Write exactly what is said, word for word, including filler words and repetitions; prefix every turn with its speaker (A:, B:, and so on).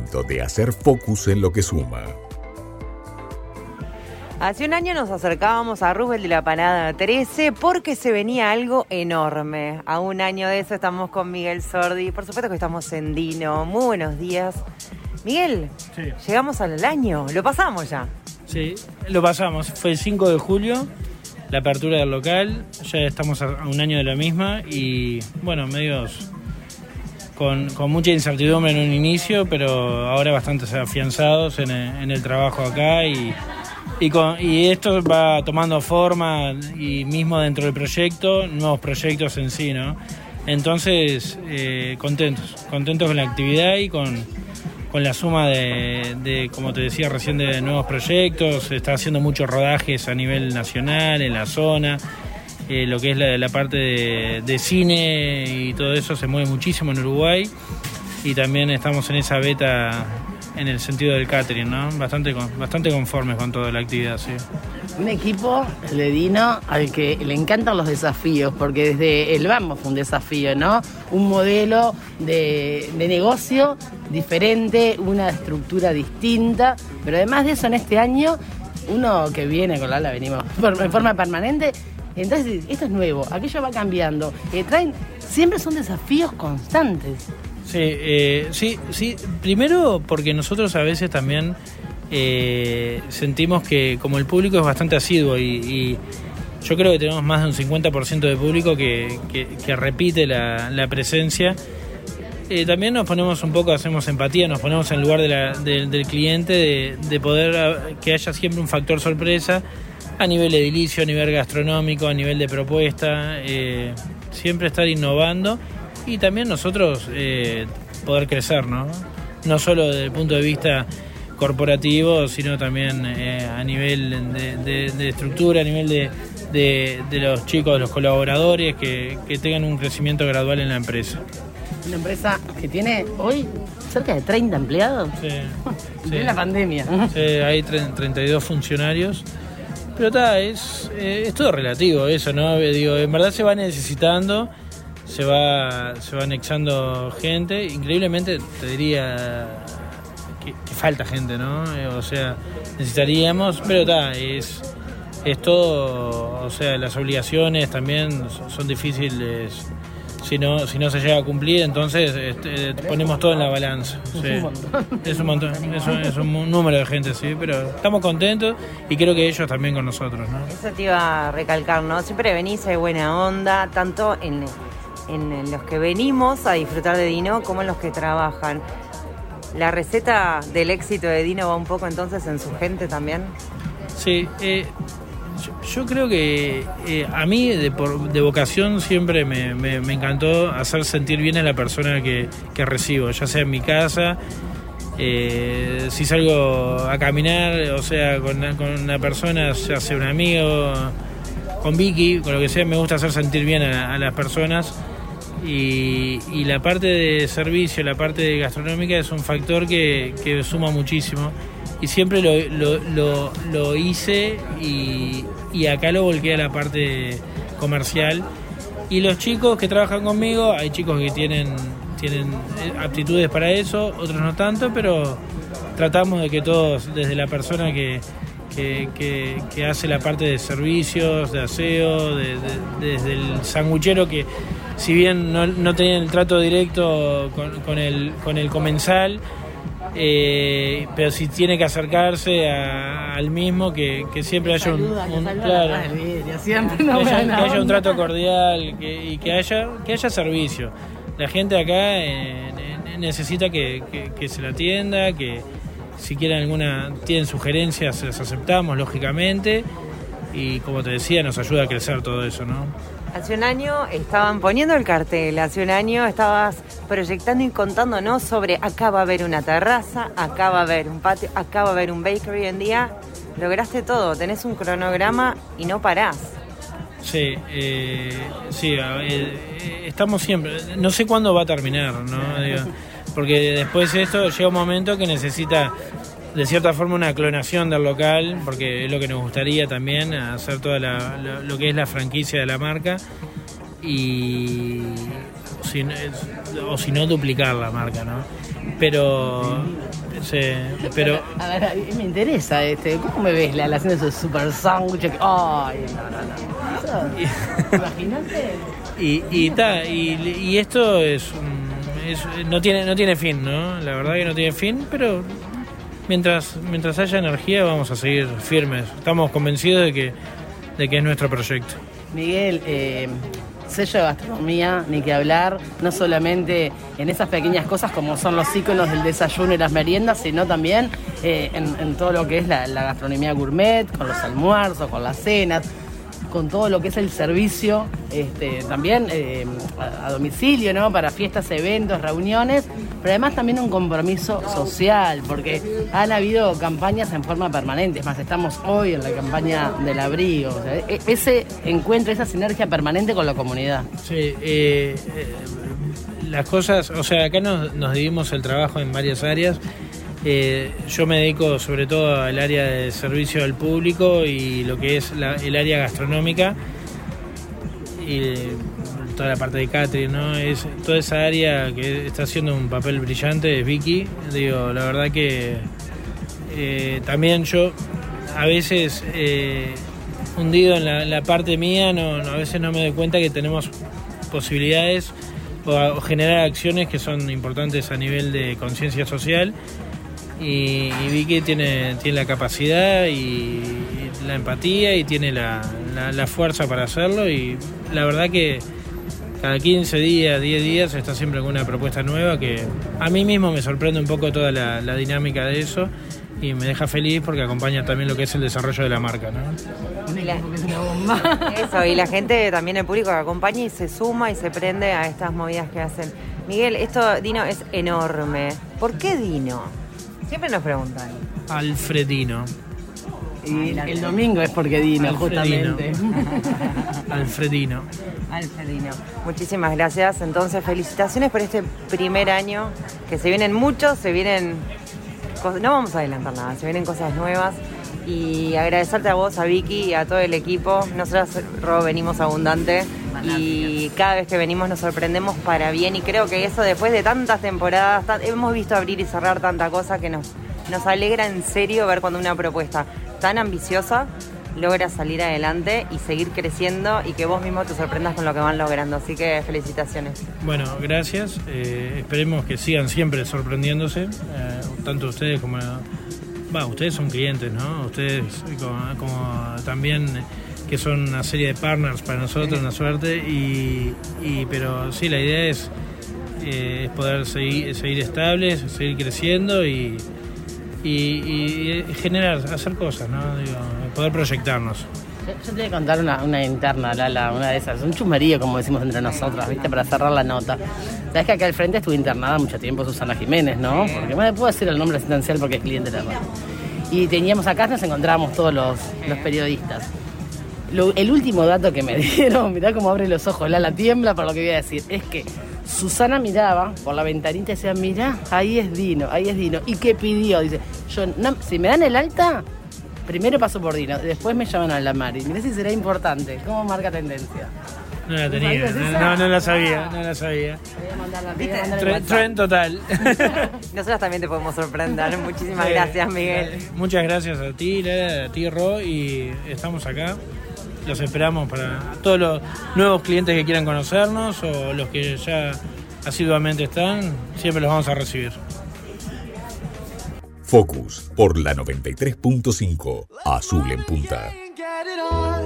A: momento de hacer focus en lo que suma.
B: Hace un año nos acercábamos a Roosevelt de la Panada trece porque se venía algo enorme. A un año de eso estamos con Miguel Sordi. Por supuesto que estamos en Dino. Muy buenos días. Miguel, sí. Llegamos al año. Lo pasamos ya.
C: Sí, lo pasamos. Fue el cinco de julio, la apertura del local. Ya estamos a un año de la misma y, bueno, medios con, con mucha incertidumbre en un inicio, pero ahora bastante afianzados en el, en el trabajo acá y... Y, con, y esto va tomando forma y mismo dentro del proyecto, nuevos proyectos en sí, ¿no? Entonces, eh, contentos, contentos con la actividad y con, con la suma de, de, como te decía recién, de nuevos proyectos. Se está haciendo muchos rodajes a nivel nacional, en la zona. Eh, lo que es la, la parte de, de cine y todo eso se mueve muchísimo en Uruguay. Y también estamos en esa beta en el sentido del catering, ¿no? Bastante, bastante conformes con toda la actividad, sí.
D: Un equipo, el de Dino, al que le encantan los desafíos, porque desde el vamos fue un desafío, ¿no? Un modelo de, de negocio diferente, una estructura distinta, pero además de eso, en este año, uno que viene con Lala, venimos en forma permanente, entonces esto es nuevo, aquello va cambiando, eh, traen, siempre son desafíos constantes.
C: Sí, eh, sí, sí. Primero porque nosotros a veces también eh, sentimos que como el público es bastante asiduo y, y yo creo que tenemos más de un cincuenta por ciento de público que, que, que repite la, la presencia, eh, también nos ponemos un poco, hacemos empatía, nos ponemos en el lugar de la, de, del cliente, de, de poder que haya siempre un factor sorpresa a nivel edilicio, a nivel gastronómico, a nivel de propuesta, eh, siempre estar innovando. Y también nosotros eh, poder crecer, ¿no? No solo desde el punto de vista corporativo, sino también eh, a nivel de, de, de estructura, a nivel de, de, de los chicos, de los colaboradores, que, que tengan un crecimiento gradual en la empresa.
D: Una empresa que tiene hoy cerca de treinta empleados.
C: Sí.
D: sí.
C: En
D: la pandemia.
C: Sí, hay treinta y dos funcionarios. Pero está, es, eh, es todo relativo eso, ¿no? Digo, en verdad se va necesitando. Se va, se va anexando gente, increíblemente te diría que, que falta gente, ¿no? O sea, necesitaríamos, pero está, es, es todo, o sea, las obligaciones también son difíciles si no, si no se llega a cumplir, entonces este, ponemos todo en la balanza. Sí. Es un montón, es un, es un número de gente, sí, pero estamos contentos y creo que ellos también con nosotros, ¿no?
B: Eso te iba a recalcar, ¿no? Siempre venís, hay buena onda, tanto en... en los que venimos a disfrutar de Dino como en los que trabajan. ¿La receta del éxito de Dino va un poco entonces en su gente también?
C: Sí, eh, yo, yo creo que eh, a mí de, por, de vocación siempre me, me, me encantó hacer sentir bien a la persona que, que recibo, ya sea en mi casa, eh, si salgo a caminar, o sea, con, con una persona, ya sea un amigo, con Vicky, con lo que sea, me gusta hacer sentir bien a, a las personas. Y, y la parte de servicio, la parte gastronómica es un factor que, que suma muchísimo y siempre lo, lo, lo, lo hice y, y acá lo volqué a la parte comercial. Y los chicos que trabajan conmigo, hay chicos que tienen, tienen aptitudes para eso, otros no tanto, pero tratamos de que todos, desde la persona que Que, que, que hace la parte de servicios, de aseo, de, de, desde el sanguchero que si bien no, no tenían el trato directo con, con, el, con el comensal, eh, pero si tiene que acercarse a, al mismo, que, que siempre haya un, un claro,
D: siempre
C: que, haya, que haya un trato cordial que, y que haya, que haya servicio. La gente acá eh, necesita que, que, que se la atienda, que si quieren alguna, tienen sugerencias, las aceptamos, lógicamente, y como te decía, nos ayuda a crecer todo eso, ¿no?
B: Hace un año estaban poniendo el cartel, hace un año estabas proyectando y contándonos sobre acá va a haber una terraza, acá va a haber un patio, acá va a haber un bakery. En día lograste todo, tenés un cronograma y no parás.
C: Sí, eh, sí, eh, estamos siempre, no sé cuándo va a terminar, ¿no? Digo, porque después de esto llega un momento que necesita de cierta forma una clonación del local, porque es lo que nos gustaría también, hacer toda la, lo, lo que es la franquicia de la marca, y si, o si no duplicar la marca, ¿no? Pero, sí, pero
D: a ver, a ver, me interesa, este, ¿cómo me ves la, la haciendo ese super sándwich? Ay, no, no, no. Eso, imagínate.
C: Y, y, ta, y, y esto es, es no tiene no tiene fin, ¿no? La verdad que no tiene fin, pero mientras mientras haya energía vamos a seguir firmes. Estamos convencidos de que de que es nuestro proyecto.
D: Miguel, eh, sello de gastronomía, ni que hablar, no solamente en esas pequeñas cosas como son los íconos del desayuno y las meriendas, sino también eh, en, en todo lo que es la, la gastronomía gourmet, con los almuerzos, con las cenas, con todo lo que es el servicio, este, también eh, a, a domicilio, ¿no? Para fiestas, eventos, reuniones, pero además también un compromiso social, porque han habido campañas en forma permanente. Es más, estamos hoy en la campaña del abrigo. O sea, e- ese encuentro, esa sinergia permanente con la comunidad.
C: Sí, eh, eh, las cosas, o sea, acá nos, nos dividimos el trabajo en varias áreas. Eh, yo me dedico sobre todo al área de servicio al público y lo que es la, el área gastronómica y toda la parte de catering, ¿no? Es toda esa área que está haciendo un papel brillante es Vicky. Digo, la verdad que eh, también yo a veces eh, hundido en la, la parte mía, no, no, a veces no me doy cuenta que tenemos posibilidades o, a, o generar acciones que son importantes a nivel de conciencia social. Y, y Vicky tiene, tiene la capacidad y, y la empatía y tiene la, la, la fuerza para hacerlo, y la verdad que cada quince días, diez días está siempre con una propuesta nueva que a mí mismo me sorprende un poco toda la, la dinámica de eso y me deja feliz porque acompaña también lo que es el desarrollo de la marca, ¿no?
B: Y la, eso, y la gente también, el público que acompaña y se suma y se prende a estas movidas que hacen. Miguel, esto, Dino, es enorme. ¿Por qué Dino? Siempre nos preguntan.
C: Alfredino.
D: Y el, el domingo es porque Dino,
C: Alfredino.
D: justamente.
C: Alfredino.
B: Alfredino. Muchísimas gracias. Entonces, felicitaciones por este primer año, que se vienen muchos, se vienen cosas, no vamos a adelantar nada, se vienen cosas nuevas. Y agradecerte a vos, a Vicky y a todo el equipo. Nosotros, Ro, venimos abundante y cada vez que venimos nos sorprendemos para bien, y creo que eso, después de tantas temporadas, tan, hemos visto abrir y cerrar tanta cosa que nos, nos alegra en serio ver cuando una propuesta tan ambiciosa logra salir adelante y seguir creciendo, y que vos mismo te sorprendas con lo que van logrando. Así que felicitaciones.
C: Bueno, gracias. Eh, esperemos que sigan siempre sorprendiéndose, eh, tanto ustedes como... Va, ustedes son clientes, ¿no? Ustedes como, como también que son una serie de partners para nosotros, una suerte, y, y pero sí, la idea es, eh, es poder seguir, seguir estables, seguir creciendo y, y, y generar, hacer cosas, ¿no? Digo, poder proyectarnos.
D: Yo, yo te voy a contar una, una interna, Lala, una de esas, un chusmerío, como decimos entre nosotras, ¿viste? Para cerrar la nota. Sabes que acá al frente estuvo internada mucho tiempo Susana Jiménez, ¿no? Porque bueno, puedo decir el nombre asistencial porque es cliente de la radio. Y teníamos acá, nos encontrábamos todos los, los periodistas. Lo, el último dato que me dieron, mirá cómo abre los ojos, Lala tiembla por lo que voy a decir, es que Susana miraba por la ventanita y decía, mirá, ahí es Dino, ahí es Dino. ¿Y qué pidió? Dice, yo, no, si me dan el alta, primero paso por Dino, después me llaman a la Mari. Mirá si será importante, ¿cómo marca tendencia?
C: No la tenía, no, no, no la sabía, no la sabía. Tren, tren total.
B: Nosotros también te podemos sorprender. Muchísimas sí, gracias, Miguel.
C: Muchas gracias a ti, Lara, a ti, Ro, y estamos acá. Los esperamos para todos los nuevos clientes que quieran conocernos o los que ya asiduamente están, siempre los vamos a recibir.
A: Focus por la noventa y tres punto cinco, Azul en Punta.